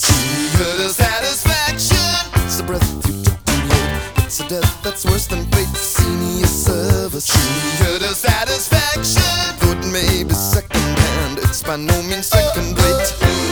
Senior satisfaction. It's a breath you took too late. It's a death that's worse than fate. Senior service. Senior satisfaction. Though it may be second hand, it's by no means second rate.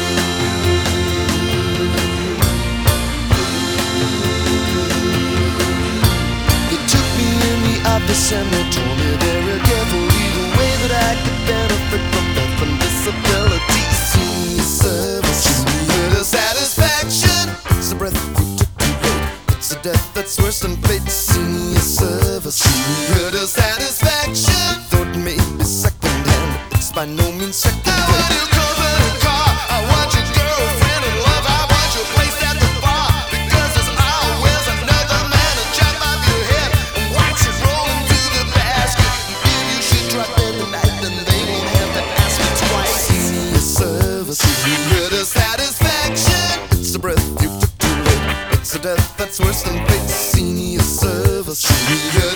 They took me in the office and they told me very carefully the way that I could benefit from death and disability. Senior service, senior satisfaction. It's a breath you took too late. It's a death that's worse than fate. Senior service, senior satisfaction. Though it may be second hand, it's by no means second rate. I want your company car, I want your girlfriend in love, I want your place at the bar, because there's always another man to chop off your head and watch it roll into the basket. If you should drop in the night, then they won't have to ask me twice. Senior service, senior satisfaction. It's a breath you took too late. It's a death that's worse than fate. Senior service, senior